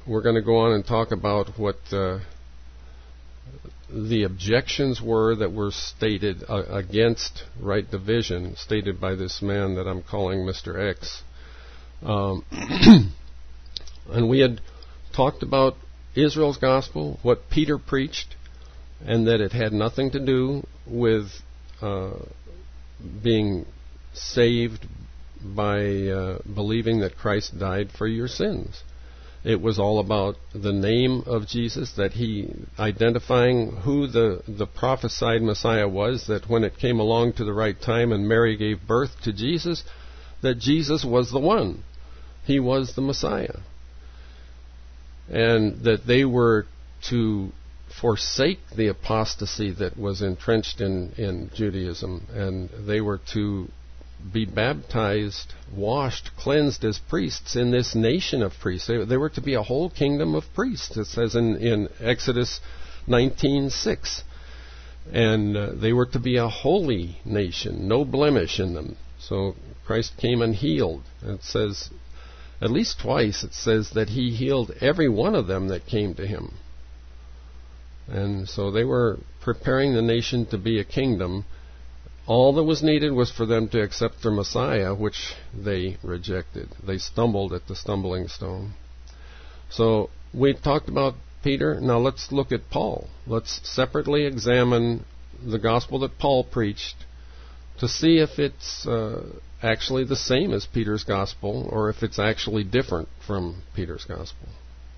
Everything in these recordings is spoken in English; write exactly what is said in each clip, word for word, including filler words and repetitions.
we're going to go on and talk about what uh, the objections were that were stated uh, against right division, stated by this man that I'm calling Mister X. Um, and we had talked about Israel's gospel, what Peter preached, and that it had nothing to do with uh, being saved by uh, believing that Christ died for your sins. It was all about the name of Jesus, that he, identifying who the, the prophesied Messiah was, that when it came along to the right time and Mary gave birth to Jesus, that Jesus was the one. He was the Messiah. And that they were to forsake the apostasy that was entrenched in, in Judaism, and they were to be baptized, washed, cleansed as priests in this nation of priests. They, they were to be a whole kingdom of priests. It says in, in Exodus nineteen six. And uh, they were to be a holy nation, no blemish in them. So Christ came and healed. It says, at least twice, it says that he healed every one of them that came to him. And so they were preparing the nation to be a kingdom. All that was needed was for them to accept their Messiah, which they rejected. They stumbled at the stumbling stone. So we talked about Peter. Now let's look at Paul. Let's separately examine the gospel that Paul preached to see if it's uh, actually the same as Peter's gospel or if it's actually different from Peter's gospel.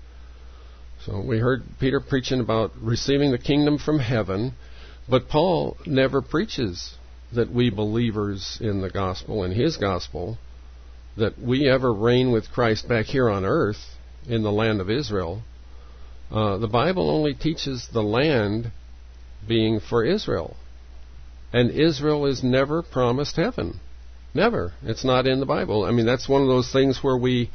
So we heard Peter preaching about receiving the kingdom from heaven, but Paul never preaches that we believers in the gospel, in his gospel, that we ever reign with Christ back here on earth in the land of Israel. Uh, the Bible only teaches the land being for Israel. And Israel is never promised heaven. Never. It's not in the Bible. I mean, that's one of those things where we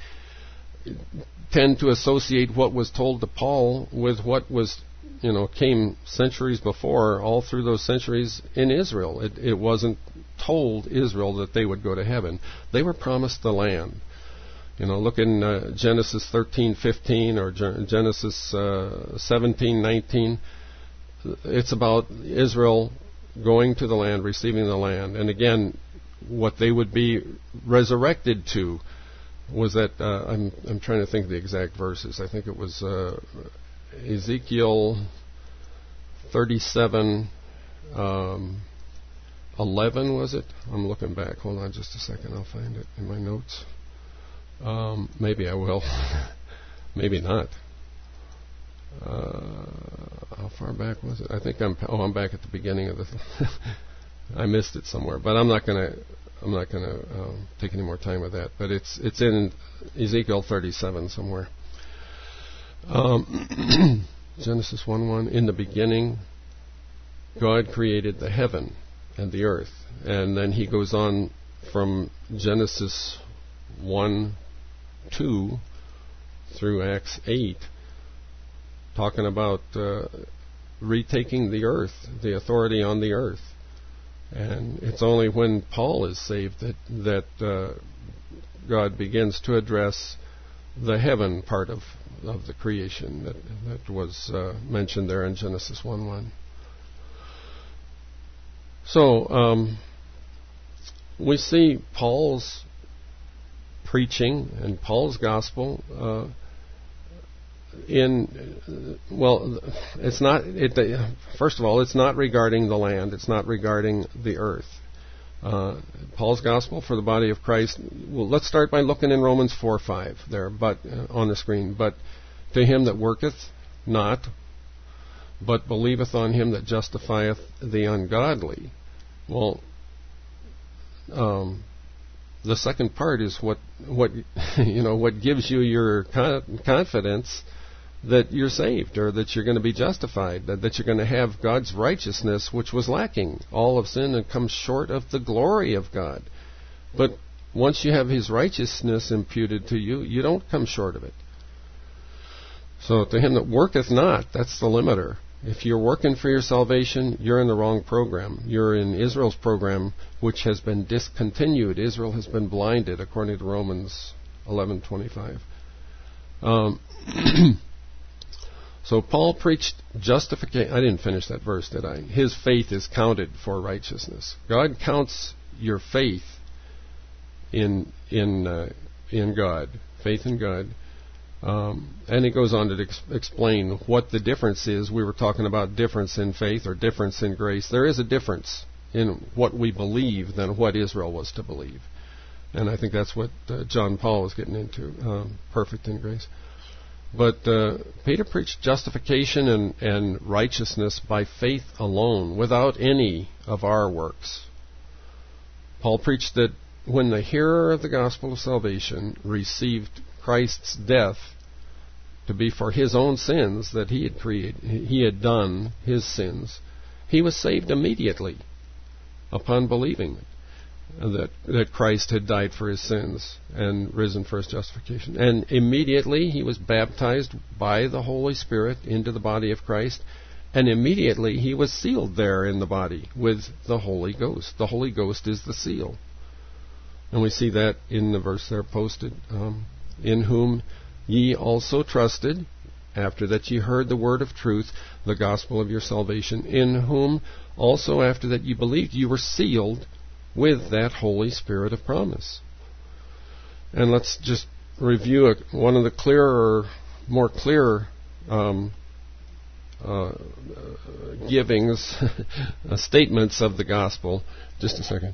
tend to associate what was told to Paul with what was, you know, came centuries before, all through those centuries in Israel. It, it wasn't told Israel that they would go to heaven. They were promised the land. You know, look in uh, Genesis thirteen fifteen or Ge- Genesis uh, seventeen nineteen. It's about Israel going to the land, receiving the land. And again, what they would be resurrected to was that, uh, I'm, I'm trying to think of the exact verses. I think it was uh, Ezekiel thirty-seven, um, eleven, was it? I'm looking back. Hold on just a second. I'll find it in my notes. Um, maybe I will. Maybe not. Uh, how far back was it? I think I'm. Oh, I'm back at the beginning of the. I missed it somewhere, but I'm not gonna. I'm not gonna um, take any more time with that. But it's it's in Ezekiel thirty-seven somewhere. Um, Genesis one one. In the beginning, God created the heaven and the earth, and then He goes on from Genesis one two through Acts eight, talking about uh, retaking the earth, the authority on the earth. And it's only when Paul is saved that that uh, God begins to address the heaven part of, of the creation that, that was uh, mentioned there in Genesis one one. So um, we see Paul's preaching and Paul's gospel uh, in, well, it's not, it, first of all, it's not regarding the land, it's not regarding the earth. Uh, Paul's gospel for the body of Christ, well, let's start by looking in Romans four five there, but uh, on the screen. But to him that worketh not, but believeth on him that justifieth the ungodly. Well, um, the second part is what what you know what gives you your con- confidence that you're saved, or that you're going to be justified, that, that you're going to have God's righteousness, which was lacking. All have sinned and come short of the glory of God. But once you have His righteousness imputed to you, you don't come short of it. So to him that worketh not, that's the limiter. If you're working for your salvation, you're in the wrong program. You're in Israel's program, which has been discontinued. Israel has been blinded, according to Romans eleven twenty-five. Um, so Paul preached justification. I didn't finish that verse, did I? His faith is counted for righteousness. God counts your faith in in uh, in God, faith in God. Um, and it goes on to ex- explain what the difference is. We were talking about difference in faith or difference in grace. There is a difference in what we believe than what Israel was to believe. And I think that's what uh, John Paul was getting into, um, perfect in grace. But uh, Peter preached justification and, and righteousness by faith alone, without any of our works. Paul preached that when the hearer of the gospel of salvation received Christ's death to be for his own sins that he had created, he had done his sins, he was saved immediately upon believing that that Christ had died for his sins and risen for his justification. And immediately he was baptized by the Holy Spirit into the body of Christ, and immediately he was sealed there in the body with the Holy Ghost. The Holy Ghost is the seal. And we see that in the verse there posted, um, in whom ye also trusted, after that ye heard the word of truth, the gospel of your salvation, in whom also after that ye believed, you were sealed with that Holy Spirit of promise. And let's just review a, one of the clearer, more clear um, uh, givings, statements of the gospel. Just a second.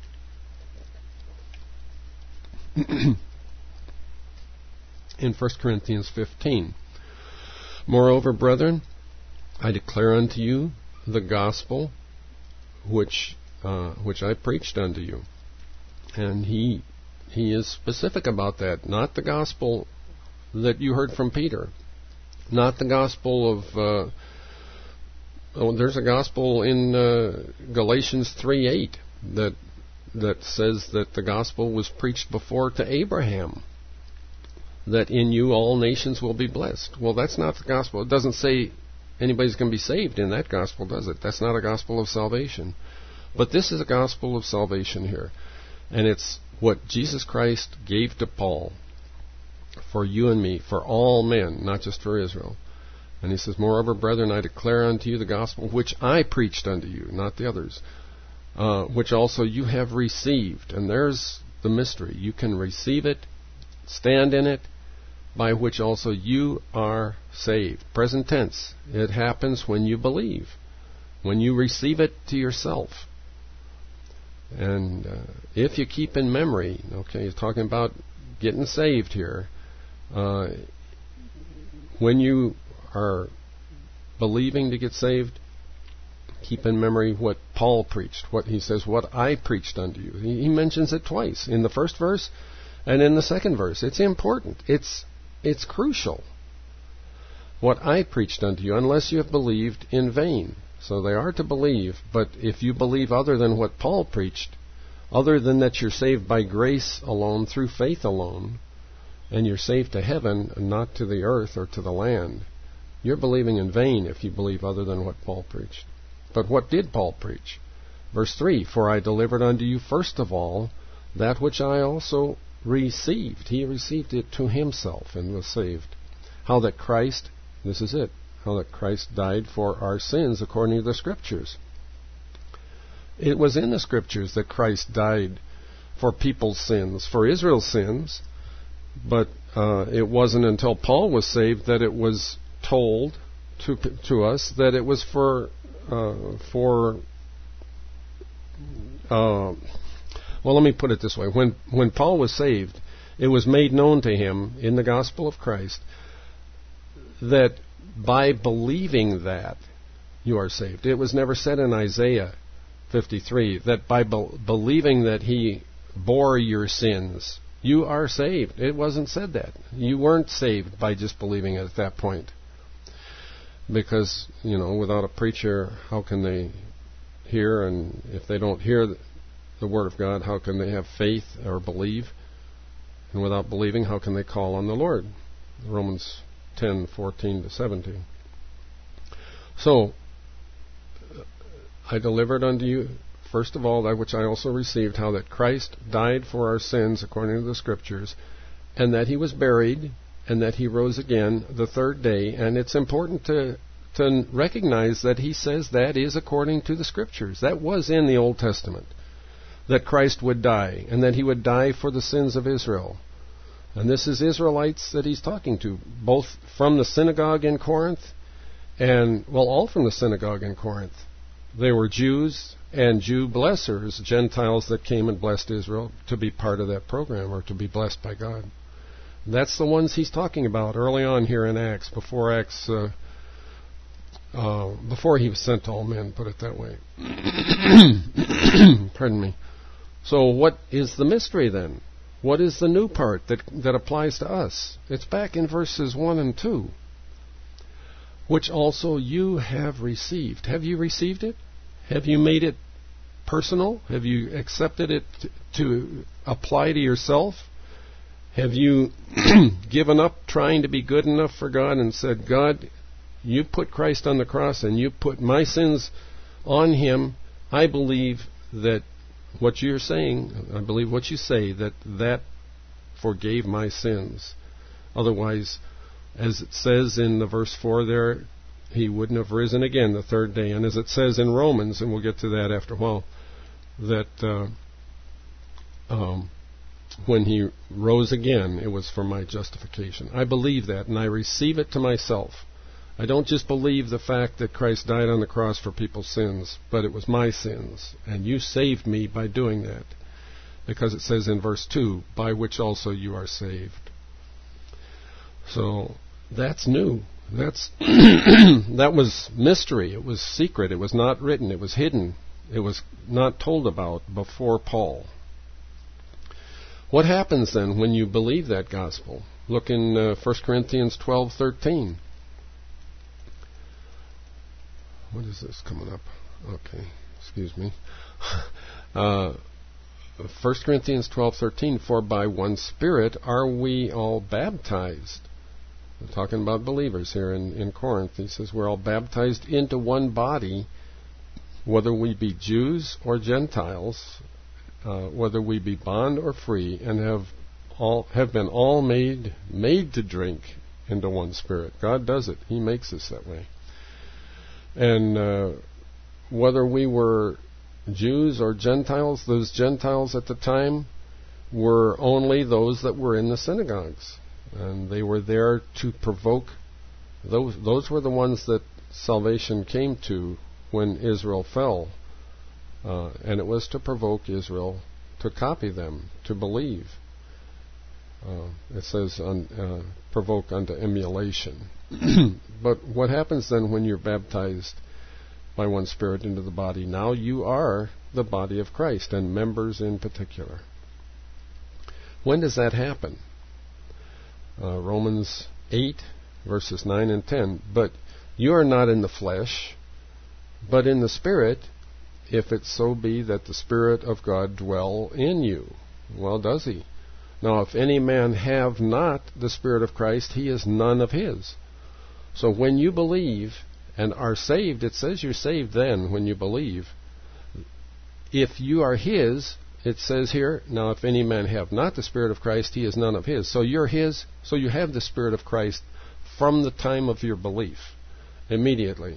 In First Corinthians fifteen. Moreover, brethren, I declare unto you the gospel which uh, which I preached unto you. And he he is specific about that. Not the gospel that you heard from Peter. Not the gospel of... Uh, oh, there's a gospel in uh, Galatians three eight that that says that the gospel was preached before to Abraham, that in you all nations will be blessed. Well, that's not the gospel. It doesn't say anybody's going to be saved in that gospel, does it? That's not a gospel of salvation. But this is a gospel of salvation here. And it's what Jesus Christ gave to Paul for you and me, for all men, not just for Israel. And he says, moreover, brethren, I declare unto you the gospel which I preached unto you, not the others, uh, which also you have received. And there's the mystery. You can receive it, stand in it, by which also you are saved. Present tense. It happens when you believe, when you receive it to yourself. And uh, if you keep in memory, okay, he's talking about getting saved here. Uh, when you are believing to get saved, keep in memory what Paul preached. What he says, what I preached unto you. He, he mentions it twice, in the first verse and in the second verse. It's important. It's it's crucial. What I preached unto you, unless you have believed in vain. So they are to believe, but if you believe other than what Paul preached, other than that you're saved by grace alone, through faith alone, and you're saved to heaven and not to the earth or to the land, you're believing in vain if you believe other than what Paul preached. But what did Paul preach? Verse three, for I delivered unto you first of all that which I also received. He received it to himself and was saved. How that Christ, this is it, how that Christ died for our sins according to the Scriptures. It was in the Scriptures that Christ died for people's sins, for Israel's sins, but uh, it wasn't until Paul was saved that it was told to to us that it was for uh, for uh, well, let me put it this way. When when Paul was saved, it was made known to him in the gospel of Christ that by believing that you are saved. It was never said in Isaiah fifty-three that by be- believing that he bore your sins, you are saved. It wasn't said that. You weren't saved by just believing it at that point. Because, you know, without a preacher, how can they hear? And if they don't hear the, the Word of God, how can they have faith or believe? And without believing, how can they call on the Lord? Romans ten, fourteen to seventeen. So, I delivered unto you, first of all, that which I also received, how that Christ died for our sins according to the Scriptures, and that he was buried, and that he rose again the third day. And it's important to to recognize that he says that is according to the Scriptures. That was in the Old Testament, that Christ would die, and that he would die for the sins of Israel. And this is Israelites that he's talking to, both from the synagogue in Corinth, and, well, all from the synagogue in Corinth. They were Jews and Jew blessers, Gentiles that came and blessed Israel to be part of that program, or to be blessed by God. That's the ones he's talking about early on here in Acts, before Acts, uh, uh, before he was sent to all men, put it that way. Pardon me. So what is the mystery then? What is the new part that that applies to us? It's back in verses one and two. Which also you have received. Have you received it? Have you made it personal? Have you accepted it to, to apply to yourself? Have you given up trying to be good enough for God and said, God, you put Christ on the cross and you put my sins on him. I believe that what you're saying, I believe what you say, that that forgave my sins. Otherwise, as it says in the verse four there, he wouldn't have risen again the third day. And as it says in Romans, and we'll get to that after a while, that uh, um, when he rose again, it was for my justification. I believe that, and I receive it to myself. I don't just believe the fact that Christ died on the cross for people's sins, but it was my sins, and you saved me by doing that. Because it says in verse two, by which also you are saved. So that's new. That's that was mystery. It was secret. It was not written. It was hidden. It was not told about before Paul. What happens then when you believe that gospel? Look in uh, First Corinthians twelve thirteen. What is this coming up? Okay, excuse me. uh, First Corinthians twelve thirteen. For by one Spirit are we all baptized. We're talking about believers here in, in Corinth. He says we're all baptized into one body, whether we be Jews or Gentiles, uh, whether we be bond or free, and have all have been all made made to drink into one Spirit. God does it. He makes us that way. And uh, whether we were Jews or Gentiles, those Gentiles at the time were only those that were in the synagogues. And they were there to provoke, those those were the ones that salvation came to when Israel fell. Uh, and it was to provoke Israel to copy them, to believe. Uh, it says, un, uh, provoke unto emulation. But what happens then when you're baptized by one Spirit into the body? Now you are the body of Christ, and members in particular. When does that happen? Uh, Romans eight, verses nine and ten. But you are not in the flesh, but in the Spirit, if it so be that the Spirit of God dwell in you. Well, does he? Now, if any man have not the Spirit of Christ, he is none of his. So when you believe and are saved, it says you're saved then when you believe. If you are his, it says here, now if any man have not the Spirit of Christ, he is none of his. So you're his, so you have the Spirit of Christ from the time of your belief, immediately.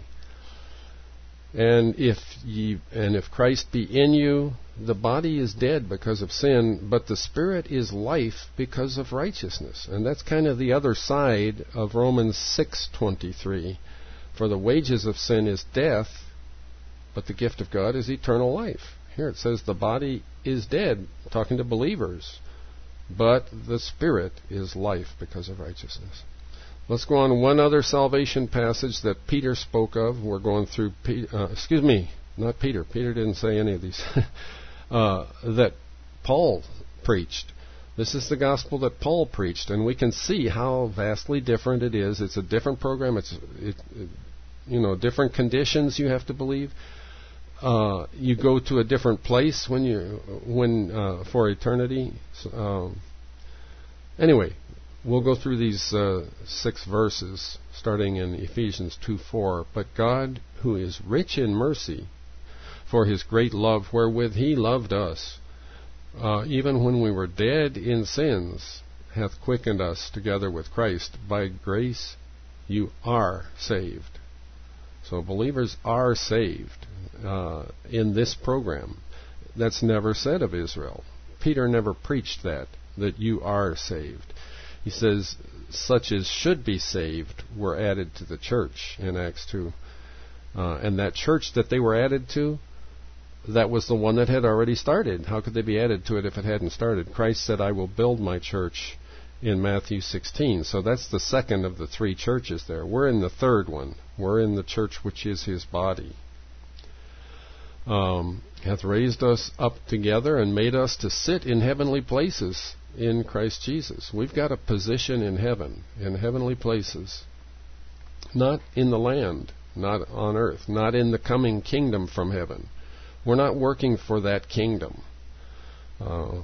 And if ye, and if Christ be in you, the body is dead because of sin, but the Spirit is life because of righteousness. And that's kind of the other side of Romans six twenty-three. For the wages of sin is death, but the gift of God is eternal life. Here it says the body is dead, talking to believers, but the Spirit is life because of righteousness. Let's go on one other salvation passage that Peter spoke of. We're going through, uh, excuse me, not Peter. Peter didn't say any of these. uh, that Paul preached. This is the gospel that Paul preached, and we can see how vastly different it is. It's a different program. It's, it, it, you know, different conditions you have to believe. Uh, you go to a different place when you, when uh, for eternity. So, um, anyway. We'll go through these uh, six verses, starting in Ephesians two four. But God, who is rich in mercy, for his great love wherewith he loved us, uh, even when we were dead in sins, hath quickened us together with Christ. By grace you are saved. So believers are saved uh, in this program. That's never said of Israel. Peter never preached that, that you are saved. He says, such as should be saved were added to the church in Acts two. Uh, and that church that they were added to, that was the one that had already started. How could they be added to it if it hadn't started? Christ said, I will build my church in Matthew sixteen. So that's the second of the three churches there. We're in the third one. We're in the church which is his body. Um, hath raised us up together and made us to sit in heavenly places in Christ Jesus. We've got a position in heaven, in heavenly places. Not in the land, not on earth, not in the coming kingdom from heaven. We're not working for that kingdom. Uh,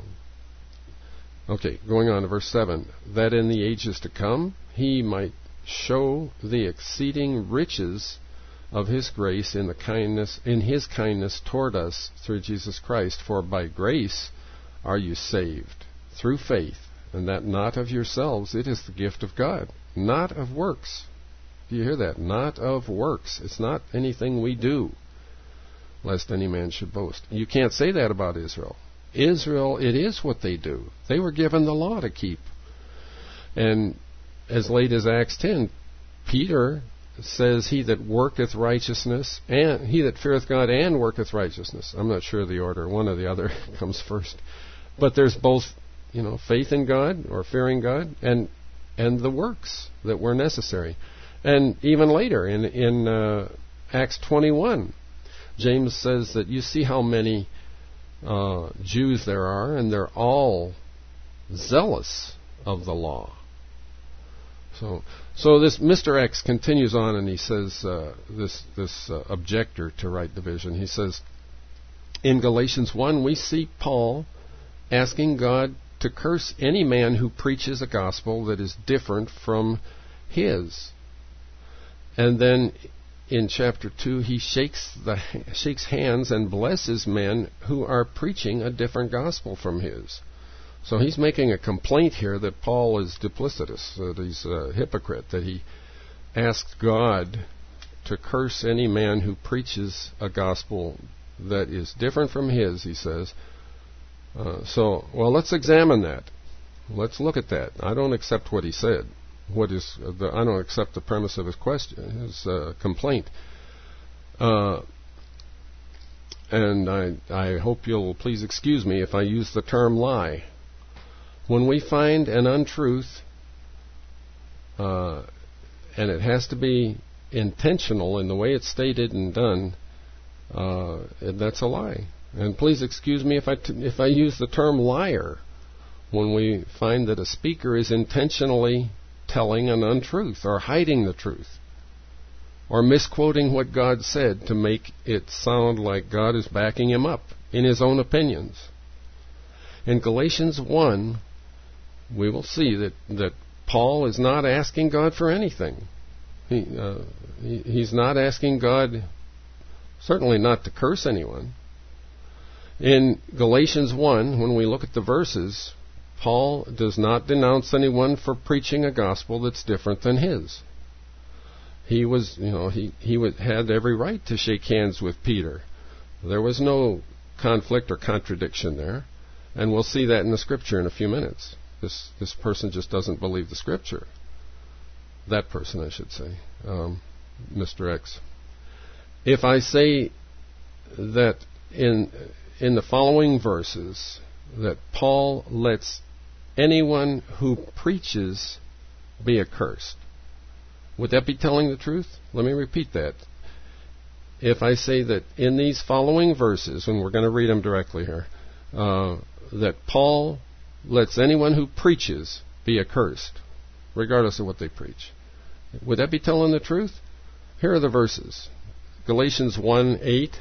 okay, going on to verse seven. That in the ages to come he might show the exceeding riches of his grace in the kindness in his kindness toward us through Jesus Christ. For by grace are you saved, through faith, and that not of yourselves, it is the gift of God, not of works. Do you hear that? Not of works. It's not anything we do, lest any man should boast. You can't say that about Israel. Israel, it is what they do. They were given the law to keep. And as late as Acts ten, Peter says, he that worketh righteousness, and he that feareth God and worketh righteousness. I'm not sure of the order. One or the other comes first. But there's both, you know, faith in God or fearing God and and the works that were necessary. And even later in, in uh, Acts twenty-one, James says that you see how many uh, Jews there are, and they're all zealous of the law. So, so this Mister X continues on, and he says, uh, this this uh, objector to right division, he says, in Galatians one, we see Paul asking God to curse any man who preaches a gospel that is different from his. And then in chapter two, he shakes the shakes hands and blesses men who are preaching a different gospel from his. So he's making a complaint here that Paul is duplicitous, that he's a hypocrite, that he asked God to curse any man who preaches a gospel that is different from his, he says. Uh, so, well, let's examine that. Let's look at that. I don't accept what he said. What is the, I don't accept the premise of his question, his uh, complaint. Uh, and I, I hope you'll please excuse me if I use the term lie. When we find an untruth, uh, and it has to be intentional in the way it's stated and done, uh, that's a lie. And please excuse me if I t- if I use the term liar when we find that a speaker is intentionally telling an untruth or hiding the truth or misquoting what God said to make it sound like God is backing him up in his own opinions. In Galatians one, we will see that, that Paul is not asking God for anything. He, uh, he he's not asking God, certainly not to curse anyone. In Galatians one, when we look at the verses, Paul does not denounce anyone for preaching a gospel that's different than his. He was, you know, he, he would, had every right to shake hands with Peter. There was no conflict or contradiction there. And we'll see that in the Scripture in a few minutes. This this person just doesn't believe the Scripture. That person, I should say, um, Mister X. If I say that in in the following verses that Paul lets anyone who preaches be accursed, would that be telling the truth? Let me repeat that. If I say that in these following verses, and we're going to read them directly here, uh, that Paul lets anyone who preaches be accursed, regardless of what they preach, would that be telling the truth? Here are the verses. Galatians one eight.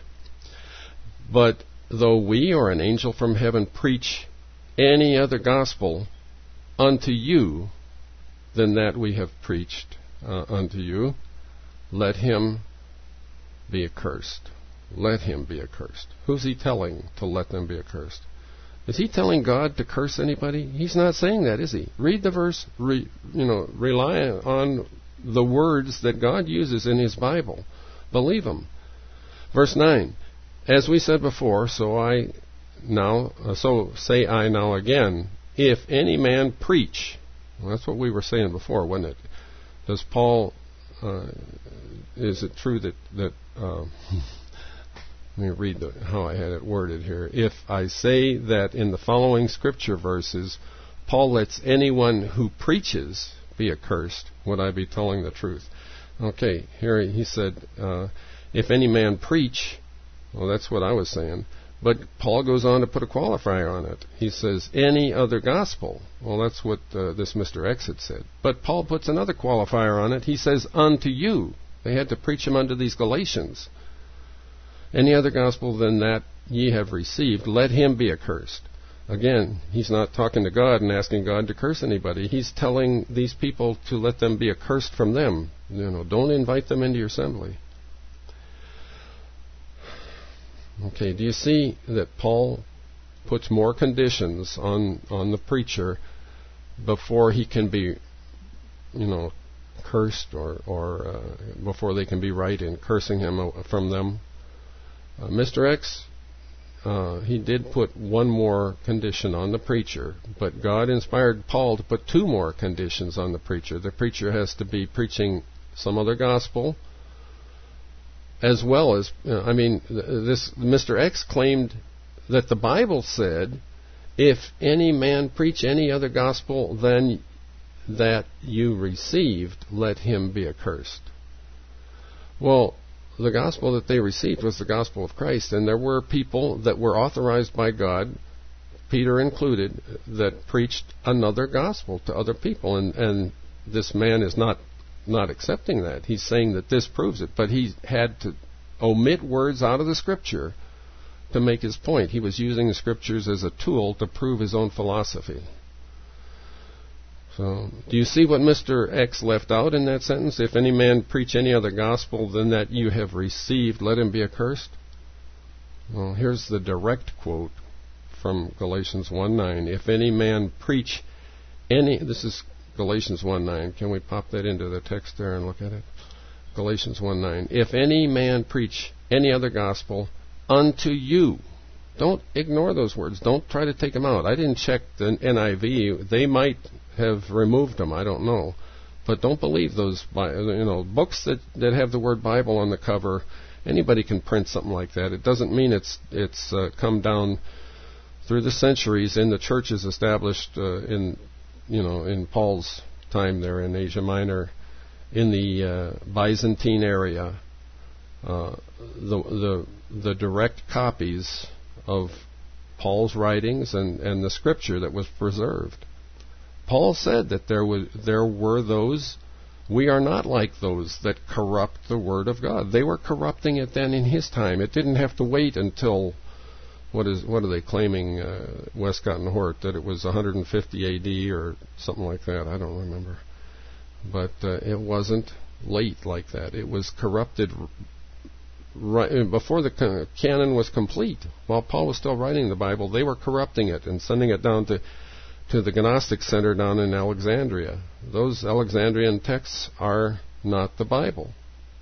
But though we or an angel from heaven preach any other gospel unto you than that we have preached uh, unto you, let him be accursed. Let him be accursed. Who's he telling to let them be accursed? Is he telling God to curse anybody? He's not saying that, is he? Read the verse, re, you know, rely on the words that God uses in his Bible. Believe them. Verse nine, as we said before, so I now, uh, so say I now again, if any man preach, well, that's what we were saying before, wasn't it? Does Paul, uh, is it true that, that uh, let me read the, how I had it worded here. If I say that in the following scripture verses, Paul lets anyone who preaches be accursed, would I be telling the truth? Okay, here he said, uh, if any man preach, well, that's what I was saying. But Paul goes on to put a qualifier on it. He says, any other gospel. Well, that's what uh, this Mister X had said. But Paul puts another qualifier on it. He says, unto you. They had to preach him unto these Galatians. Any other gospel than that ye have received, let him be accursed. Again, he's not talking to God and asking God to curse anybody. He's telling these people to let them be accursed from them. You know, don't invite them into your assembly. Okay, do you see that Paul puts more conditions on, on the preacher before he can be, you know, cursed or, or uh, before they can be right in cursing him from them? Uh, Mister X, uh, he did put one more condition on the preacher, but God inspired Paul to put two more conditions on the preacher. The preacher has to be preaching some other gospel, as well as, uh, I mean, this Mister X claimed that the Bible said, if any man preach any other gospel than that you received, let him be accursed. Well, the gospel that they received was the gospel of Christ, and there were people that were authorized by God, Peter included, that preached another gospel to other people, and, and this man is not not accepting that. He's saying that this proves it, but he had to omit words out of the Scripture to make his point. He was using the Scriptures as a tool to prove his own philosophy. So, do you see what Mister X left out in that sentence? If any man preach any other gospel than that you have received, let him be accursed. Well, here's the direct quote from Galatians one nine. If any man preach any... This is Galatians one nine. Can we pop that into the text there and look at it? Galatians one nine. If any man preach any other gospel unto you... Don't ignore those words. Don't try to take them out. I didn't check the N I V. They might have removed them. I don't know. But don't believe those, you know, books that, that have the word Bible on the cover. Anybody can print something like that. It doesn't mean it's it's uh, come down through the centuries in the churches established uh, in, you know, in Paul's time there in Asia Minor, in the uh, Byzantine area. Uh, the the the direct copies of Paul's writings and, and the Scripture that was preserved. Paul said that there was there were those, we are not like those that corrupt the Word of God. They were corrupting it then in his time. It didn't have to wait until, what is what are they claiming, uh, Westcott and Hort, that it was one hundred fifty A D or something like that. I don't remember. But uh, it wasn't late like that. It was corrupted right before the canon was complete. While Paul was still writing the Bible, they were corrupting it and sending it down to, to the Gnostic Center down in Alexandria. Those Alexandrian texts are not the Bible.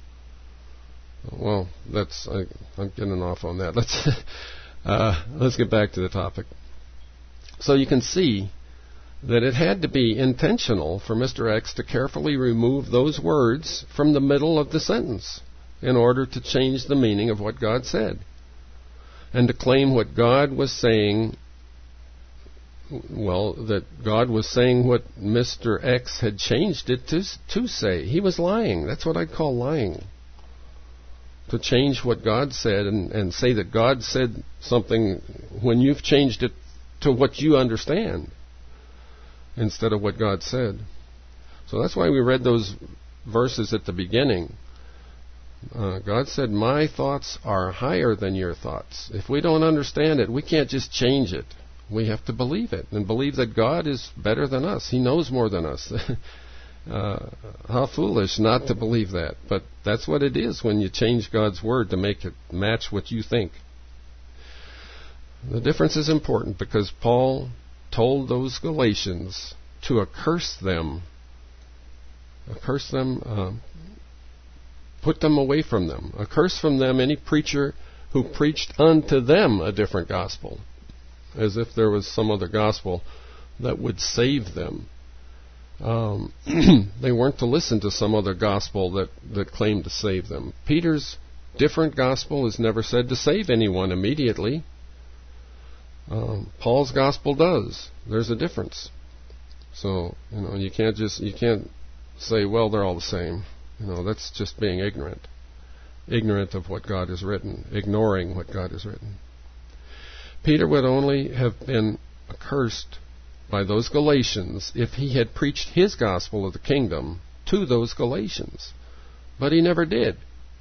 Well, that's I, I'm getting off on that. Let's uh, let's get back to the topic. So you can see that it had to be intentional for Mister X to carefully remove those words from the middle of the sentence in order to change the meaning of what God said, and to claim what God was saying, well, that God was saying what Mister X had changed it to, to say. He was lying. That's what I'd call lying. To change what God said and, and say that God said something when you've changed it to what you understand instead of what God said. So that's why we read those verses at the beginning. Uh, God said, my thoughts are higher than your thoughts. If we don't understand it, we can't just change it. We have to believe it and believe that God is better than us. He knows more than us. uh, how foolish not to believe that. But that's what it is when you change God's Word to make it match what you think. The difference is important because Paul told those Galatians to accurse them, accurse them, uh, put them away from them, acurse from them any preacher who preached unto them a different gospel, as if there was some other gospel that would save them. Um, they weren't to listen to some other gospel that, that claimed to save them. Peter's different gospel is never said to save anyone immediately. Um, Paul's gospel does. There's a difference. So, you know, you can't just, you can't say, well, they're all the same. You know, that's just being ignorant. Ignorant of what God has written. Ignoring what God has written. Peter would only have been accursed by those Galatians if he had preached his gospel of the kingdom to those Galatians. But he never did.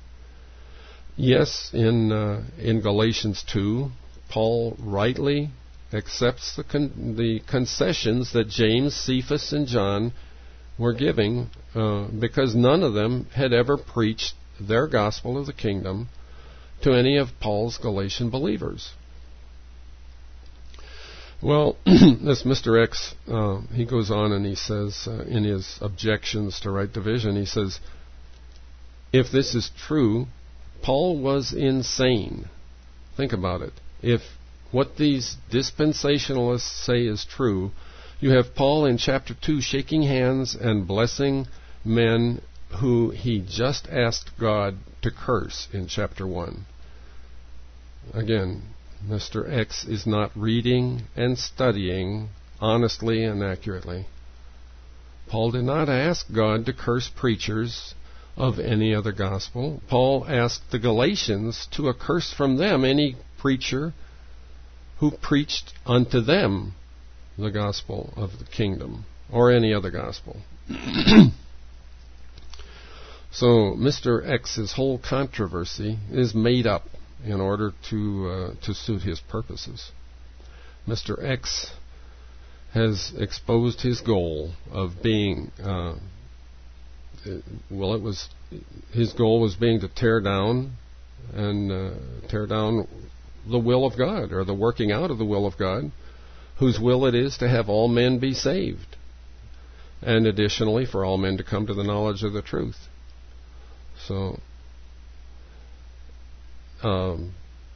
Yes, in uh, in Galatians two, Paul rightly accepts the con- the concessions that James, Cephas, and John were giving uh, because none of them had ever preached their gospel of the kingdom to any of Paul's Galatian believers. Well, this Mister X, uh, he goes on and he says, uh, in his objections to right division, he says, if this is true, Paul was insane. Think about it. If what these dispensationalists say is true, you have Paul in chapter two shaking hands and blessing men who he just asked God to curse in chapter one. Again, Mister X is not reading and studying honestly and accurately. Paul did not ask God to curse preachers of any other gospel. Paul asked the Galatians to accurse from them any preacher who preached unto them the gospel of the kingdom, or any other gospel. So Mister X's whole controversy is made up in order to uh, to suit his purposes. Mister X has exposed his goal of being, uh, well, it was his goal was being to tear down and uh, tear down the will of God, or the working out of the will of God, whose will it is to have all men be saved, and additionally for all men to come to the knowledge of the truth. So, um,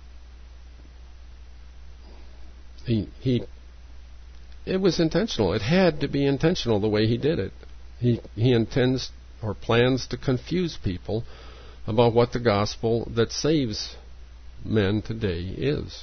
he he, it was intentional. It had to be intentional the way he did it. He he intends or plans to confuse people about what the gospel that saves men today is.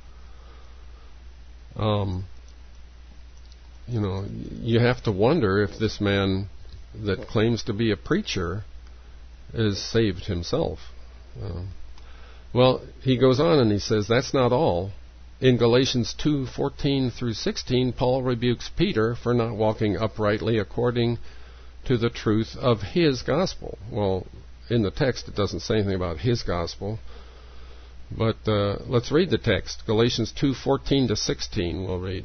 Um, you know, you have to wonder if this man that claims to be a preacher is saved himself. Uh, well, he goes on and he says that's not all. In Galatians two fourteen through sixteen, Paul rebukes Peter for not walking uprightly according to the truth of his gospel. Well, in the text it doesn't say anything about his gospel, but uh, let's read the text. Galatians two fourteen to sixteen we'll read.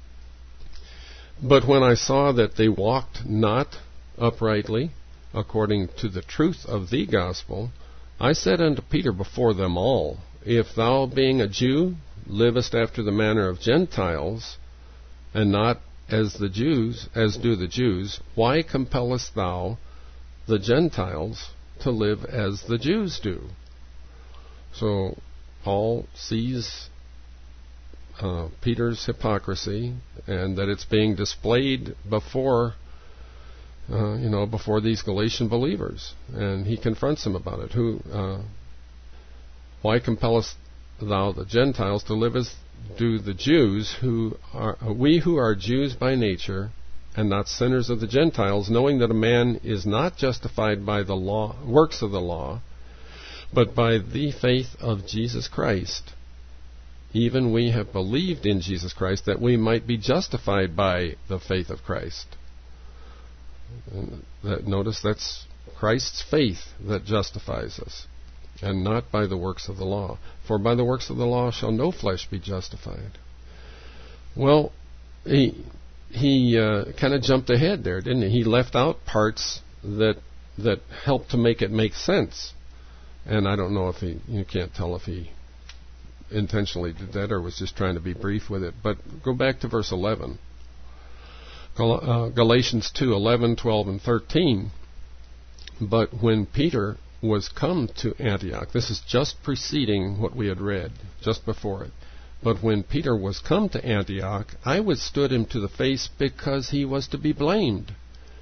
But when I saw that they walked not uprightly according to the truth of the gospel, I said unto Peter before them all, if thou, being a Jew, livest after the manner of Gentiles, and not as the Jews, as do the Jews, why compellest thou the Gentiles to live as the Jews do? So Paul sees uh, Peter's hypocrisy, and that it's being displayed before Uh, you know, before these Galatian believers, and he confronts them about it. Who, uh, why compellest thou the Gentiles to live as do the Jews? Who are uh, we who are Jews by nature, and not sinners of the Gentiles, knowing that a man is not justified by the law, works of the law, but by the faith of Jesus Christ. Even we have believed in Jesus Christ, that we might be justified by the faith of Christ. And that, notice that's Christ's faith that justifies us, and not by the works of the law. For by the works of the law shall no flesh be justified. Well, he he uh, kind of jumped ahead there, didn't he? He left out parts that that helped to make it make sense. And I don't know if he, you can't tell if he intentionally did that or was just trying to be brief with it. But go back to verse eleven. Gal- uh, Galatians two, eleven, twelve, and thirteen. But when Peter was come to Antioch, this is just preceding what we had read, just before it. But when Peter was come to Antioch, I withstood him to the face because he was to be blamed.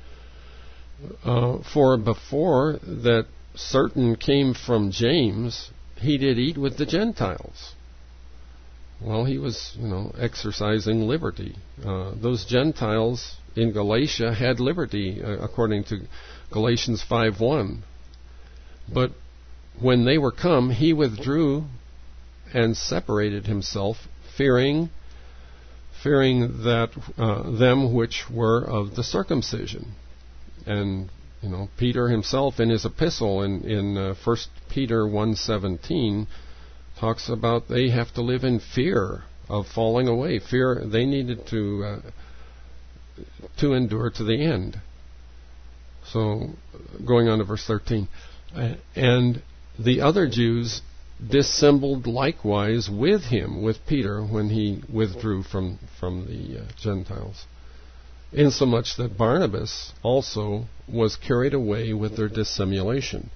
Uh, for before that certain came from James, he did eat with the Gentiles. Well, he was, you know, exercising liberty. Uh, those Gentiles in Galatia had liberty, uh, according to Galatians five one. But when they were come, he withdrew and separated himself, fearing, fearing that uh, them which were of the circumcision. And you know, Peter himself in his epistle in in uh, First Peter one seventeen talks about they have to live in fear of falling away. Fear they needed to uh, to endure to the end. So, going on to verse thirteen, uh, and the other Jews dissembled likewise with him, with Peter, when he withdrew from from the uh, Gentiles, insomuch that Barnabas also was carried away with their dissimulation.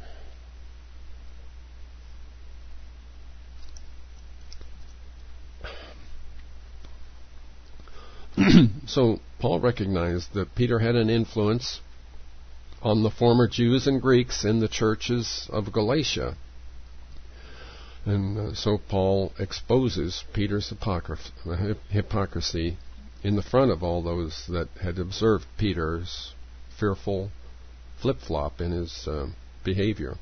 So Paul recognized that Peter had an influence on the former Jews and Greeks in the churches of Galatia. And uh, so Paul exposes Peter's hypocr- hypocrisy in the front of all those that had observed Peter's fearful flip-flop in his uh, behavior.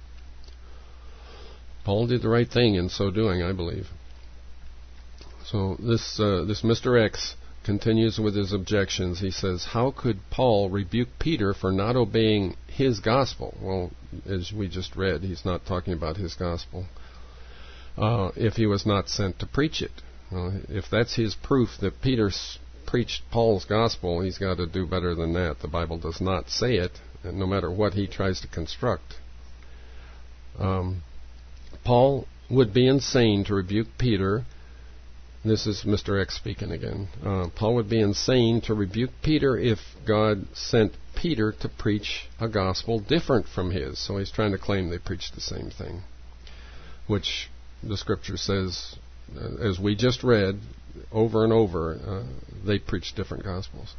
Paul did the right thing in so doing, I believe. So this uh, this Mister X continues with his objections. He says, how could Paul rebuke Peter for not obeying his gospel? Well, as we just read, he's not talking about his gospel. Uh, if he was not sent to preach it. Well, if that's his proof that Peter s- preached Paul's gospel, he's got to do better than that. The Bible does not say it, and no matter what he tries to construct. Um, Paul would be insane to rebuke Peter. This is Mister X speaking again. Uh, Paul would be insane to rebuke Peter if God sent Peter to preach a gospel different from his. So he's trying to claim they preached the same thing, which the Scripture says, uh, as we just read, over and over, uh, they preach different gospels.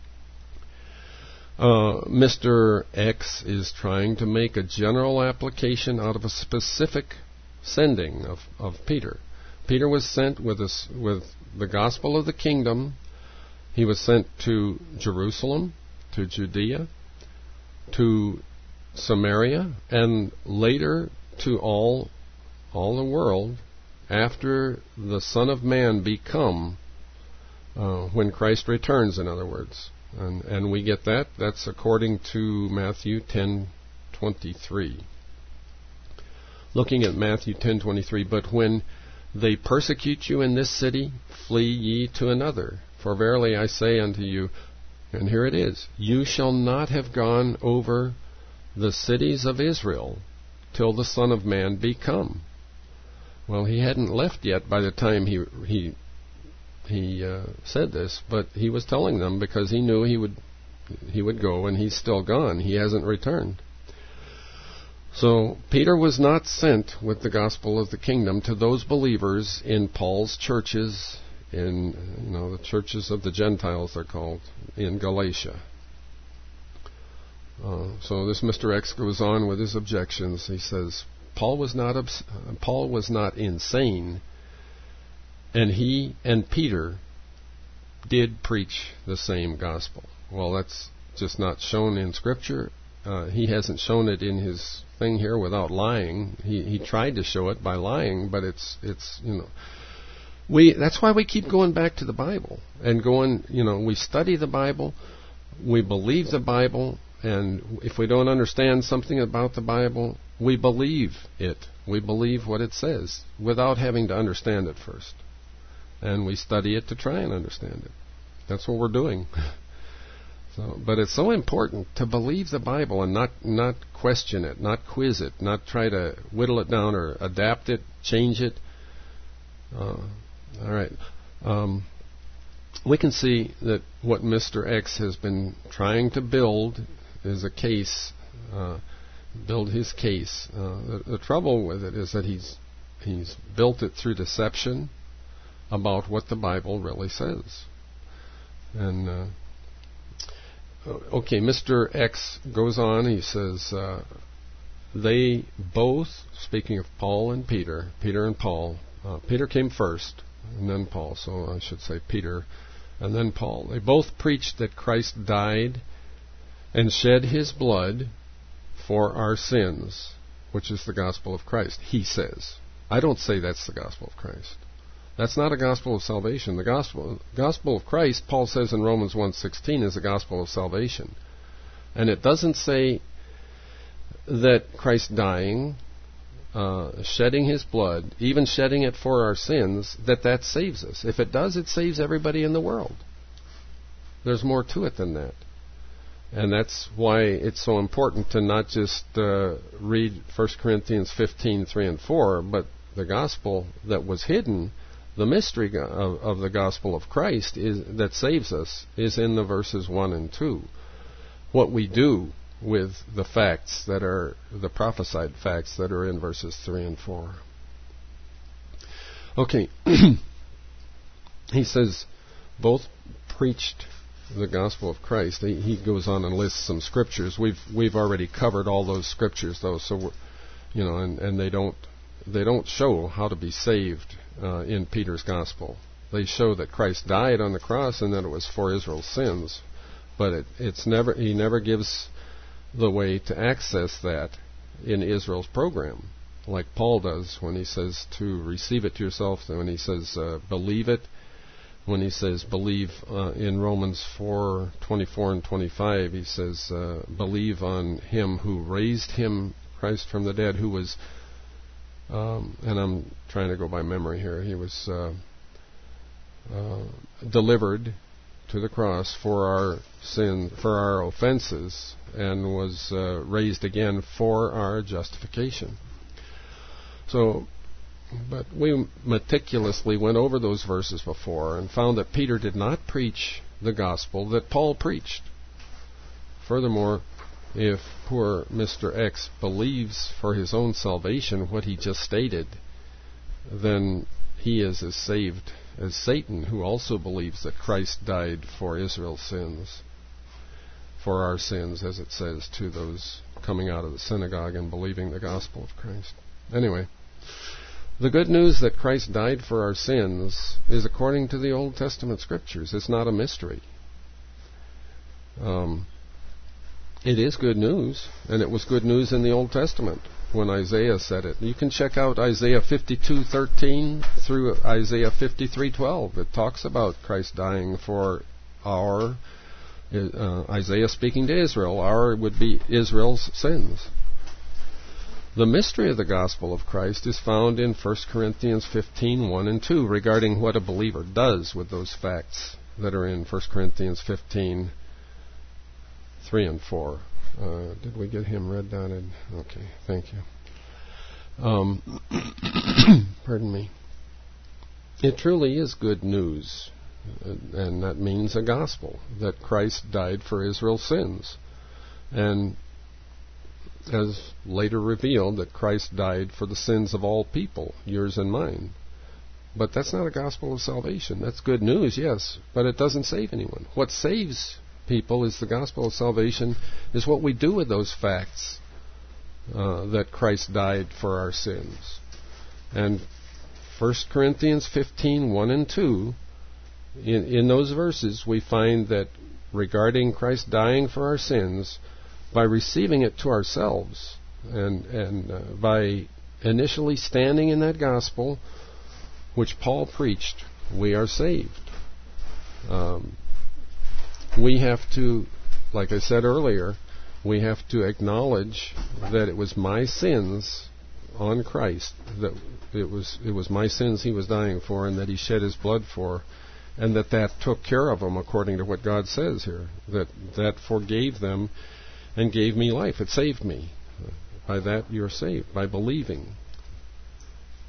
Uh, Mister X is trying to make a general application out of a specific sending of, of Peter. Peter was sent with, a, with the gospel of the kingdom. He was sent to Jerusalem, to Judea, to Samaria, and later to all all the world after the Son of Man be come, uh, when Christ returns, in other words. And, and we get that. That's according to Matthew ten twenty-three. Looking at Matthew ten twenty-three, but when they persecute you in this city, flee ye to another. For verily I say unto you, and here it is, you shall not have gone over the cities of Israel till the Son of Man be come. Well, he hadn't left yet by the time he he he uh, said this, but he was telling them because he knew he would he would go, and he's still gone. He hasn't returned. So Peter was not sent with the gospel of the kingdom to those believers in Paul's churches, in you know the churches of the Gentiles they're called, in Galatia. Uh, so this Mister X goes on with his objections. He says Paul was not obs- Paul was not insane, and he and Peter did preach the same gospel. Well, that's just not shown in Scripture. Uh, he hasn't shown it in his thing here without lying. He he tried to show it by lying, but it's it's you know we that's why we keep going back to the Bible and going you know we study the Bible, we believe the Bible, and if we don't understand something about the Bible, we believe it. We believe what it says without having to understand it first, and we study it to try and understand it. That's what we're doing. So, but it's so important to believe the Bible and not, not question it, not quiz it, not try to whittle it down or adapt it, change it. Uh, all right. Um, we can see that what Mister X has been trying to build is a case, uh, build his case. Uh, the, the trouble with it is that he's he's built it through deception about what the Bible really says. And uh, okay, Mister X goes on. He says uh, they both, speaking of Paul and Peter, Peter and Paul. Uh, Peter came first, and then Paul. So I should say Peter, and then Paul. They both preached that Christ died and shed His blood for our sins, which is the gospel of Christ. He says. I don't say that's the gospel of Christ. That's not a gospel of salvation. The gospel, gospel of Christ, Paul says in Romans one sixteen, is a gospel of salvation. And it doesn't say that Christ dying, uh, shedding His blood, even shedding it for our sins, that that saves us. If it does, it saves everybody in the world. There's more to it than that. And that's why it's so important to not just uh, read First Corinthians fifteen, three and four, but the gospel that was hidden. The mystery of, of the gospel of Christ is that saves us is in the verses one and two. What we do with the facts that are the prophesied facts that are in verses three and four. Okay, he says both preached the gospel of Christ. He, he goes on and lists some scriptures. We've we've already covered all those scriptures though, so we're, you know, and, and they don't they don't show how to be saved. Uh, in Peter's gospel. They show that Christ died on the cross and that it was for Israel's sins, but it, it's never he never gives the way to access that in Israel's program, like Paul does when he says to receive it to yourself, when he says uh, believe it, when he says believe uh, in Romans four twenty-four and twenty-five, he says uh, believe on Him who raised Him, Christ from the dead, who was Um, and I'm trying to go by memory here. He was uh, uh, delivered to the cross for our sin, for our offenses, and was uh, raised again for our justification. So, but we meticulously went over those verses before and found that Peter did not preach the gospel that Paul preached. Furthermore, if poor Mister X believes for his own salvation what he just stated, then he is as saved as Satan, who also believes that Christ died for Israel's sins, for our sins, as it says to those coming out of the synagogue and believing the gospel of Christ. Anyway, the good news that Christ died for our sins is according to the Old Testament Scriptures. It's not a mystery. Um... It is good news, and it was good news in the Old Testament when Isaiah said it. You can check out Isaiah fifty-two thirteen through Isaiah fifty-three twelve. It talks about Christ dying for our, uh, Isaiah speaking to Israel, our would be Israel's sins. The mystery of the gospel of Christ is found in First Corinthians fifteen, one and two regarding what a believer does with those facts that are in First Corinthians fifteen, three and four. Uh, did we get him read down? In? Okay, thank you. Um, pardon me. It truly is good news, and that means a gospel, that Christ died for Israel's sins. And as later revealed, that Christ died for the sins of all people, yours and mine. But that's not a gospel of salvation. That's good news, yes, but it doesn't save anyone. What saves people is the gospel of salvation, is what we do with those facts, uh, that Christ died for our sins. And First Corinthians fifteen, one and two, in, in those verses we find that regarding Christ dying for our sins, by receiving it to ourselves and, and uh, by initially standing in that gospel which Paul preached, we are saved. Um, We have to, like I said earlier, we have to acknowledge that it was my sins on Christ, that it was it was my sins He was dying for, and that He shed His blood for, and that that took care of them according to what God says here, that that forgave them and gave me life. It saved me. By that you're saved, by believing.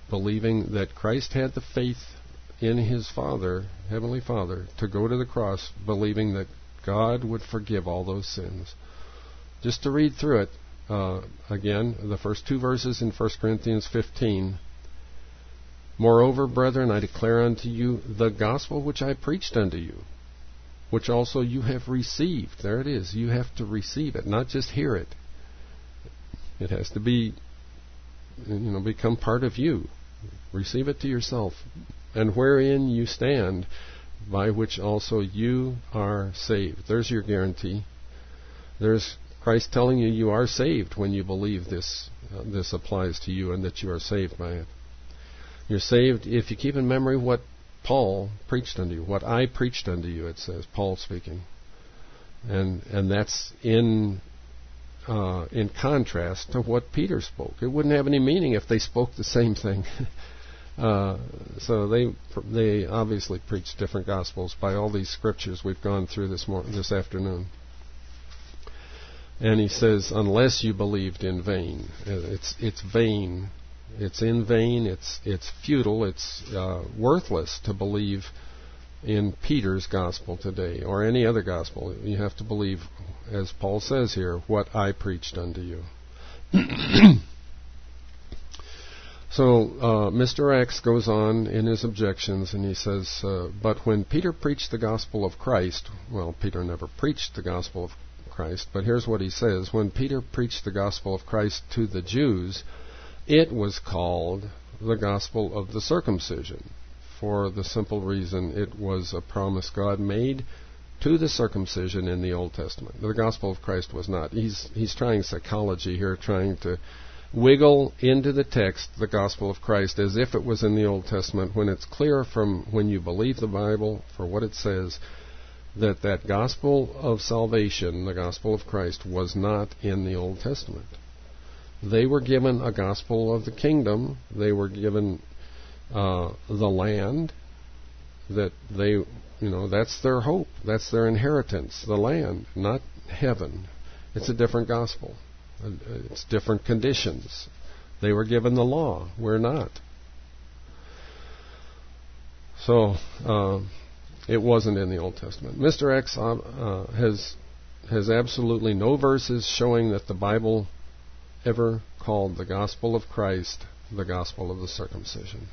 believing that Christ had the faith in his Father, Heavenly Father, to go to the cross, believing that God would forgive all those sins. Just to read through it, uh, again, the first two verses in First Corinthians fifteen. Moreover, brethren, I declare unto you the gospel which I preached unto you, which also you have received. There it is. You have to receive it, not just hear it. It has to be, you know, become part of you. Receive it to yourself. And wherein you stand, by which also you are saved. There's your guarantee. There's Christ telling you you are saved when you believe this. Uh, this applies to you and that you are saved by it. You're saved if you keep in memory what Paul preached unto you, what I preached unto you, it says, Paul speaking. And and that's in uh, in contrast to what Peter spoke. It wouldn't have any meaning if they spoke the same thing. uh, so they they obviously preached different gospels by all these scriptures we've gone through this mor- this afternoon. And he says, unless you believed in vain. It's it's vain. It's in vain. It's it's futile. It's uh, worthless to believe in Peter's gospel today or any other gospel. You have to believe, as Paul says here, what I preached unto you. So uh, Mister X goes on in his objections, and he says, uh, but when Peter preached the gospel of Christ, well, Peter never preached the gospel of Christ, but here's what he says. When Peter preached the gospel of Christ to the Jews, it was called the gospel of the circumcision, for the simple reason it was a promise God made to the circumcision in the Old Testament. The gospel of Christ was not. He's he's trying psychology here, trying to wiggle into the text the gospel of Christ as if it was in the Old Testament, when it's clear from when you believe the Bible for what it says that that gospel of salvation, the gospel of Christ, was not in the Old Testament. They were given a gospel of the kingdom. They were given uh, the land that they, you know, that's their hope. That's their inheritance, the land, not heaven. It's a different gospel. It's different conditions. They were given the law. We're not. So uh, it wasn't in the Old Testament. Mister X uh, uh, has has absolutely no verses showing that the Bible ever called the gospel of Christ the gospel of the circumcision.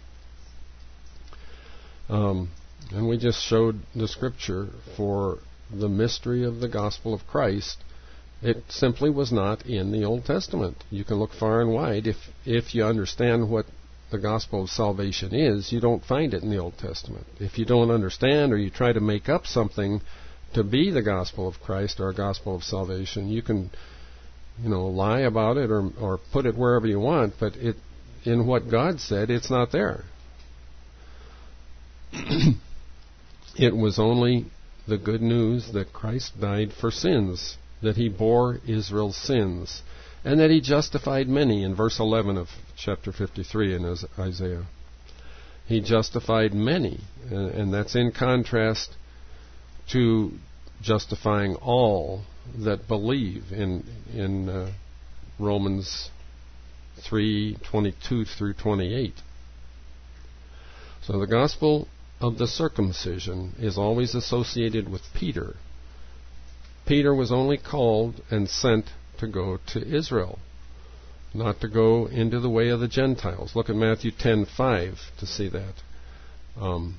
Um, and we just showed the scripture for the mystery of the gospel of Christ. It simply was not in the Old Testament. You can look far and wide. If if you understand what the gospel of salvation is, you don't find it in the Old Testament. If you don't understand, or you try to make up something to be the gospel of Christ or a gospel of salvation, you can, you know, lie about it or or put it wherever you want, but it in what God said, it's not there. It was only the good news that Christ died for sins, that he bore Israel's sins, and that he justified many in verse eleven of chapter fifty-three in Isaiah. He justified many, and, and that's in contrast to justifying all that believe in in uh, Romans three twenty-two through twenty-eight. So the gospel of the circumcision is always associated with Peter. Peter was only called and sent to go to Israel, not to go into the way of the Gentiles. Look at Matthew ten five to see that. Um,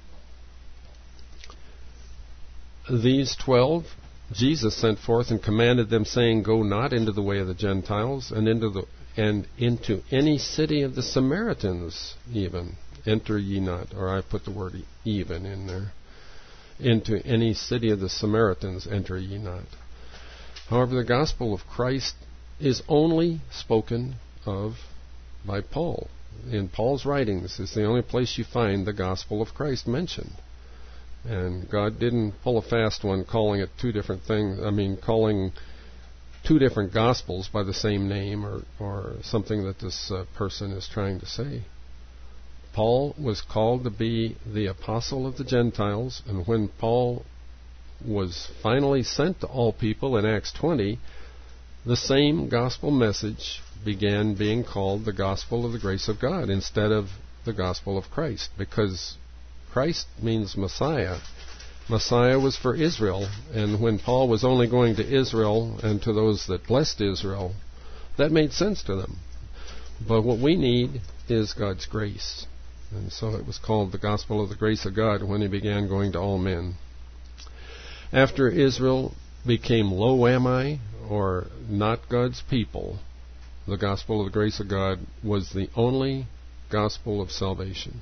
these twelve Jesus sent forth and commanded them, saying, go not into the way of the Gentiles, and into the and into any city of the Samaritans even enter ye not. Or I put the word even in there. Into any city of the Samaritans enter ye not. However, the gospel of Christ is only spoken of by Paul. In Paul's writings, it's the only place you find the gospel of Christ mentioned. And God didn't pull a fast one calling it two different things. I mean, calling two different gospels by the same name, or, or something that this uh, person is trying to say. Paul was called to be the apostle of the Gentiles, and when Paul was finally sent to all people in Acts twenty, the same gospel message began being called the gospel of the grace of God, instead of the gospel of Christ, because Christ means Messiah. Messiah was for Israel, and when Paul was only going to Israel and to those that blessed Israel, that made sense to them. But what we need is God's grace. And so it was called the gospel of the grace of God when he began going to all men. After Israel became lo ami, or not God's people, the gospel of the grace of God was the only gospel of salvation.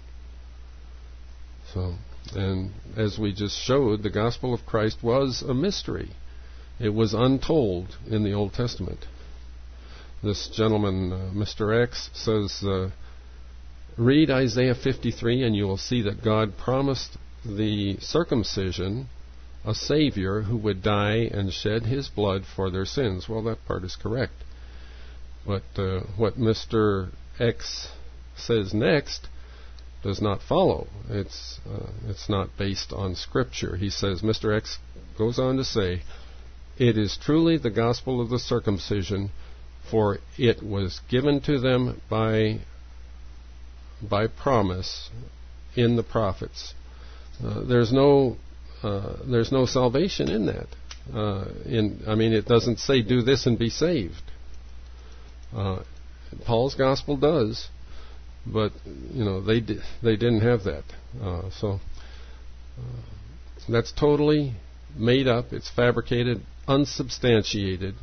So, and as we just showed, the gospel of Christ was a mystery. It was untold in the Old Testament. This gentleman, uh, Mister X, says, uh, read Isaiah fifty-three and you will see that God promised the circumcision a Savior who would die and shed his blood for their sins. Well, that part is correct. But uh, what Mister X says next does not follow. It's uh, it's not based on Scripture. He says, Mister X goes on to say, it is truly the gospel of the circumcision, for it was given to them by by promise in the prophets. Uh, there's no uh, there's no salvation in that. Uh, in I mean, it doesn't say do this and be saved. Uh, Paul's gospel does. But you know they di- they didn't have that, uh, so uh, that's totally made up. It's fabricated, unsubstantiated.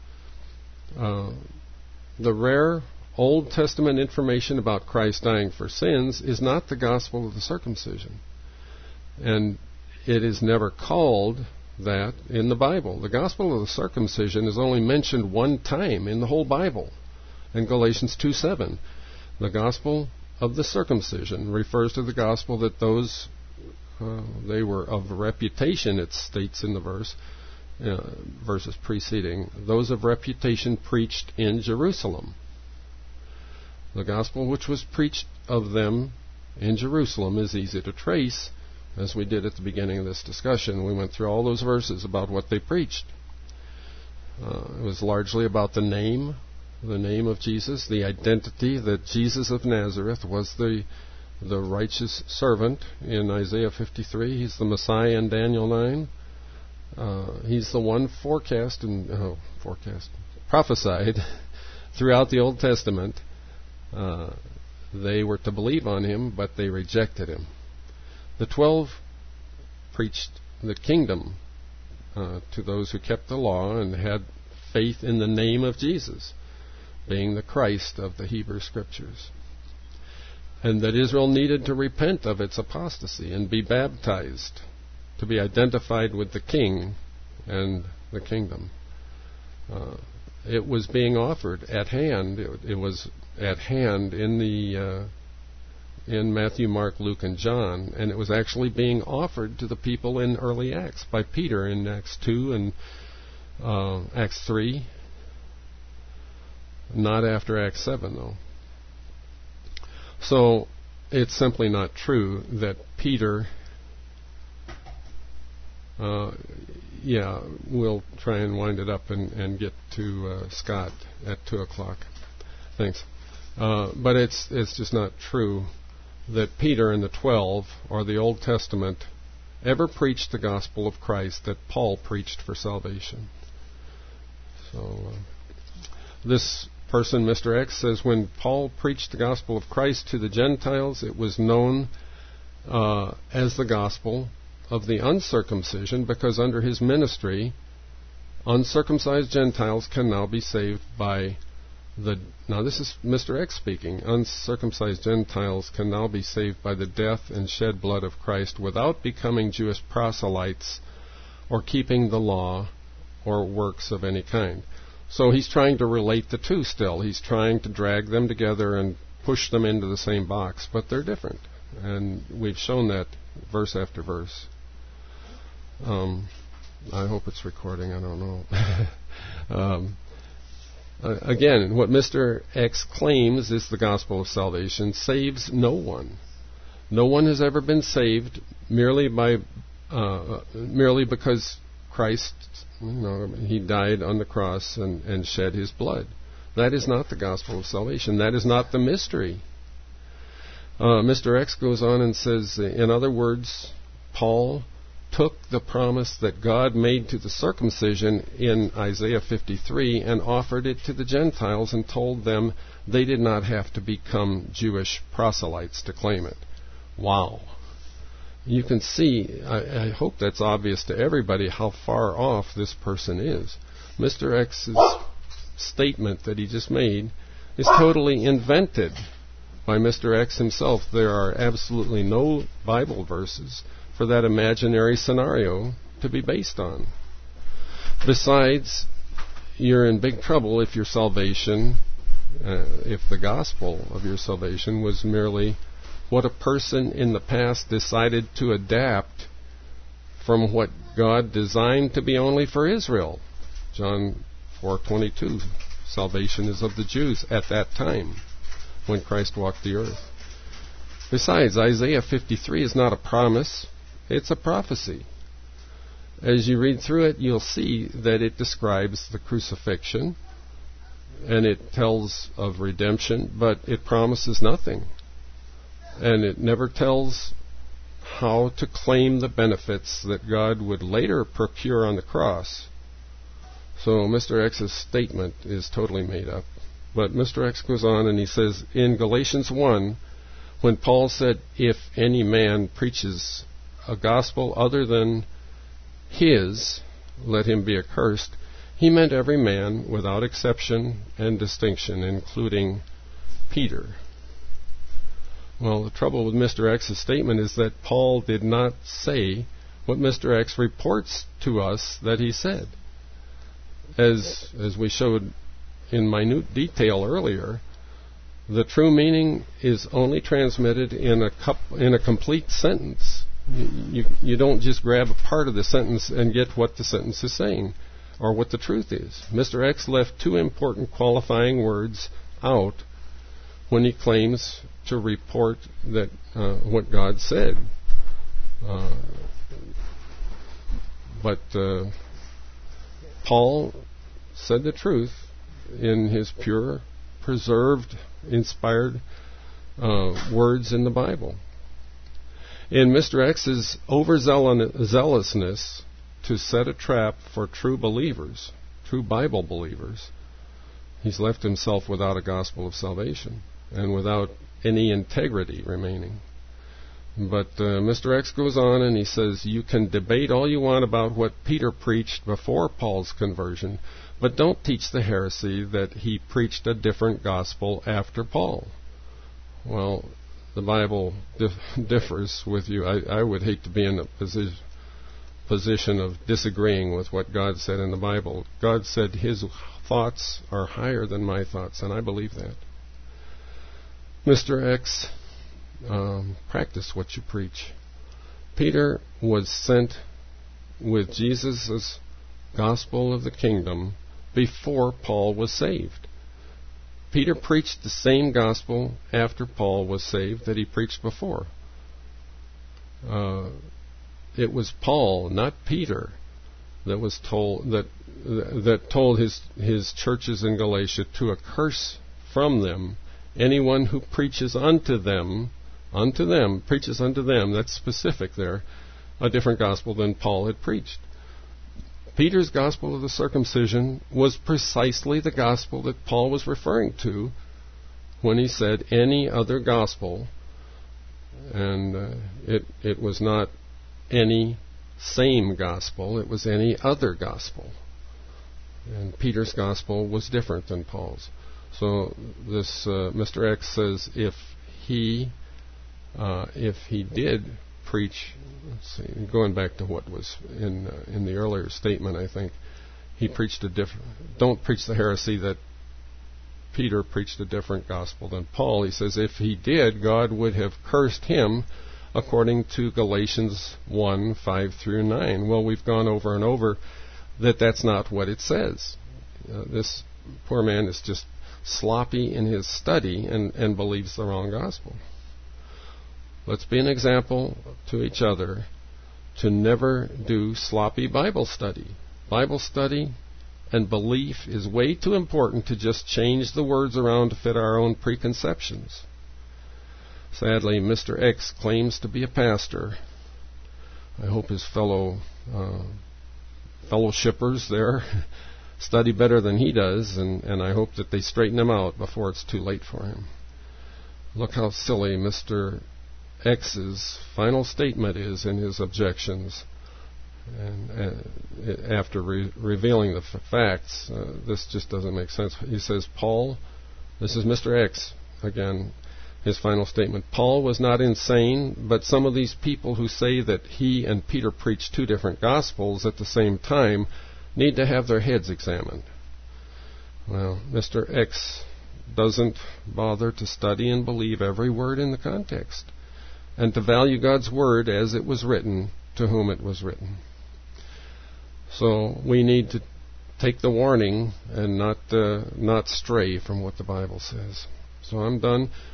Uh, the rare Old Testament information about Christ dying for sins is not the gospel of the circumcision, and it is never called that in the Bible. The gospel of the circumcision is only mentioned one time in the whole Bible, in Galatians two seven. The gospel of the circumcision refers to the gospel that those, uh, they were of reputation, it states in the verse, uh, verses preceding, those of reputation preached in Jerusalem. The gospel which was preached of them in Jerusalem is easy to trace, as we did at the beginning of this discussion. We went through all those verses about what they preached. Uh, it was largely about the name the name of Jesus, the identity that Jesus of Nazareth was the the righteous servant in Isaiah fifty-three. He's the Messiah in Daniel nine. Uh, he's the one forecast and oh, forecast prophesied throughout the Old Testament. Uh, they were to believe on him, but they rejected him. The twelve preached the kingdom uh, to those who kept the law and had faith in the name of Jesus, being the Christ of the Hebrew Scriptures, and that Israel needed to repent of its apostasy and be baptized to be identified with the King and the kingdom. Uh, it was being offered at hand. It, it was at hand in the uh, in Matthew, Mark, Luke, and John, and it was actually being offered to the people in early Acts by Peter in Acts two and uh, Acts three. Not after Acts seven, though. So it's simply not true that Peter, uh, yeah, we'll try and wind it up and, and get to uh, Scott at two o'clock. Thanks. Uh, but it's it's just not true that Peter and the twelve or the Old Testament ever preached the gospel of Christ that Paul preached for salvation. So uh, this person, Mister X, says when Paul preached the gospel of Christ to the Gentiles, it was known uh, as the gospel of the uncircumcision, because under his ministry, uncircumcised Gentiles can now be saved by the... Now this is Mister X speaking. Uncircumcised Gentiles can now be saved by the death and shed blood of Christ without becoming Jewish proselytes or keeping the law or works of any kind. So he's trying to relate the two still. He's trying to drag them together and push them into the same box, but they're different. And we've shown that verse after verse. Um, I hope it's recording. I don't know. um, uh, again, what Mister X claims is the gospel of salvation saves no one. No one has ever been saved merely by uh, merely because Christ, you know, he died on the cross and, and shed his blood. That is not the gospel of salvation. That is not the mystery. Uh, Mister X goes on and says, in other words, Paul took the promise that God made to the circumcision in Isaiah fifty-three and offered it to the Gentiles and told them they did not have to become Jewish proselytes to claim it. Wow. You can see, I, I hope that's obvious to everybody, how far off this person is. Mister X's statement that he just made is totally invented by Mister X himself. There are absolutely no Bible verses for that imaginary scenario to be based on. Besides, you're in big trouble if your salvation, uh, if the gospel of your salvation was merely what a person in the past decided to adapt from what God designed to be only for Israel. John four twenty-two, salvation is of the Jews at that time when Christ walked the earth. Besides, Isaiah fifty-three is not a promise, it's a prophecy. As you read through it, you'll see that it describes the crucifixion and it tells of redemption, but it promises nothing. And it never tells how to claim the benefits that God would later procure on the cross. So Mister X's statement is totally made up. But Mister X goes on and he says, in Galatians one, when Paul said, if any man preaches a gospel other than his, let him be accursed, he meant every man without exception and distinction, including Peter. Well, the trouble with Mister X's statement is that Paul did not say what Mister X reports to us that he said. As as we showed in minute detail earlier, the true meaning is only transmitted in a cup, in a complete sentence. You, you, you don't just grab a part of the sentence and get what the sentence is saying or what the truth is. Mister X left two important qualifying words out when he claims to report that uh, what God said. Uh, but uh, Paul said the truth in his pure, preserved, inspired uh, words in the Bible. In Mister X's overzealousness to set a trap for true believers, true Bible believers, he's left himself without a gospel of salvation and without any integrity remaining. But uh, Mister X goes on and he says, you can debate all you want about what Peter preached before Paul's conversion, but don't teach the heresy that he preached a different gospel after Paul. Well, the Bible dif- differs with you. I, I would hate to be in a posi- position of disagreeing with what God said in the Bible. God said his thoughts are higher than my thoughts, and I believe that. Mister X, um, practice what you preach. Peter was sent with Jesus' gospel of the kingdom before Paul was saved. Peter preached the same gospel after Paul was saved that he preached before. Uh, it was Paul, not Peter, that was told that that told his his churches in Galatia to accurse from them anyone who preaches unto them, unto them, preaches unto them, that's specific there, a different gospel than Paul had preached. Peter's gospel of the circumcision was precisely the gospel that Paul was referring to when he said any other gospel, and uh, it it was not any same gospel, it was any other gospel. And Peter's gospel was different than Paul's. So this uh, Mister X says if he uh, if he did preach, let's see, going back to what was in uh, in the earlier statement, I think he preached a different. Don't preach the heresy that Peter preached a different gospel than Paul. He says if he did, God would have cursed him, according to Galatians one five through nine. Well, we've gone over and over that that's not what it says. Uh, this poor man is just sloppy in his study and, and believes the wrong gospel. Let's be an example to each other to never do sloppy Bible study. Bible study and belief is way too important to just change the words around to fit our own preconceptions. Sadly, Mister X claims to be a pastor. I hope his fellow uh, fellowshippers there study better than he does, and, and I hope that they straighten him out before it's too late for him. Look how silly Mister X's final statement is in his objections. And uh, after re- revealing the f- facts, uh, this just doesn't make sense. He says, Paul, this is Mister X again, his final statement. Paul was not insane, but some of these people who say that he and Peter preached two different gospels at the same time need to have their heads examined. Well, Mister X doesn't bother to study and believe every word in the context, and to value God's word as it was written, to whom it was written. So we need to take the warning and not uh, not stray from what the Bible says. So I'm done.